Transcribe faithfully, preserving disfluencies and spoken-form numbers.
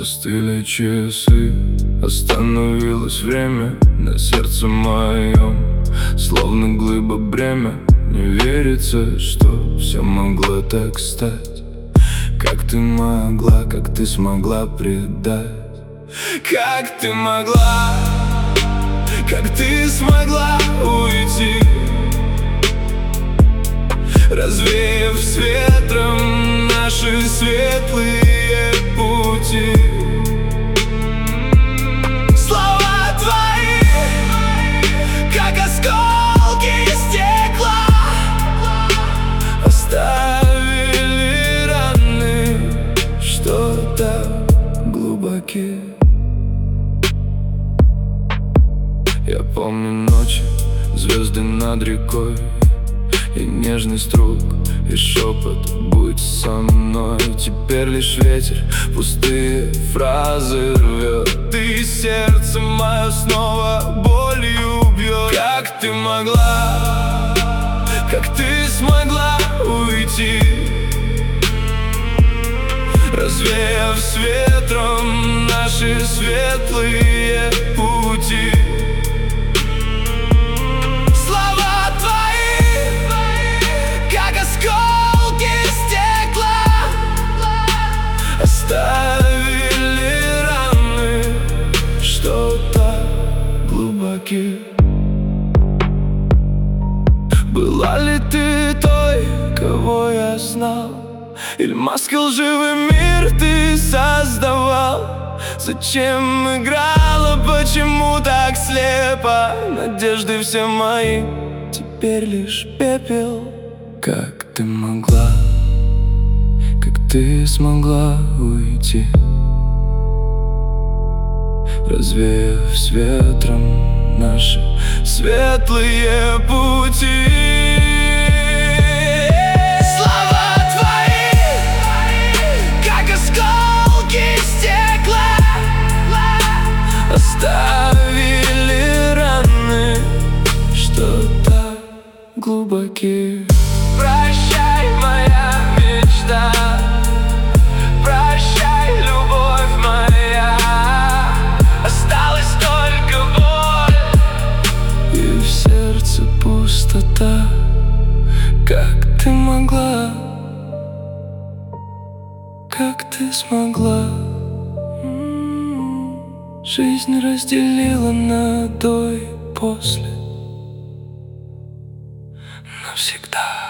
Застыли часы, остановилось время на сердце моем, словно глыба бремя. Не верится, что все могло так стать. Как ты могла, как ты смогла предать? Как ты могла, как ты смогла уйти, развеяв с ветром наши светлые пути? Слова твои, как осколки стекла, оставили раны, что так глубоки. Я помню ночи, звезды над рекой, и нежность рук, и шепот «будь со мной». Теперь лишь ветер пустые фразы рвет, и сердце мое снова болью бьет. Как ты могла, как ты смогла уйти, развеяв с ветром наши светлые пути? Оставили раны, что так глубоки. Была ли ты той, кого я знал, или маской лживый мир ты создавал? Зачем играла, почему так слепо? Надежды все мои, теперь лишь пепел. Как ты могла, ты смогла уйти, развеяв с ветром наши светлые пути? Слова твои, как осколки стекла, оставили раны, что так глубоки. Прощай, моя мечта, пустота. Как ты могла, как ты смогла? Жизнь разделила на до и после навсегда.